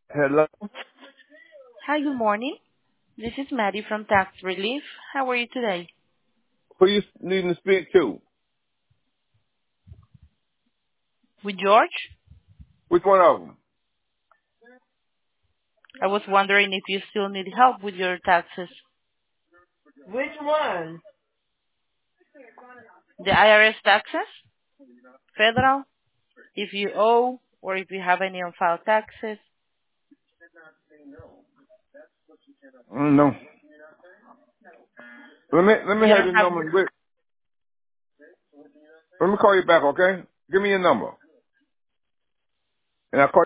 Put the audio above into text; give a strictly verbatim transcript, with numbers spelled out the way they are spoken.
Hello. Hi, good morning. This is Maddie from Tax Relief. How are you today? Who you needing to speak to? With George? Which one of them? I was wondering if you still need help with your taxes. Which one? The I R S taxes? Federal? If you owe or if you have any unfiled taxes? Mm, no. Let me let me You have don't your have... number. Wait, let me call you back, okay? Give me your number, and I'll call.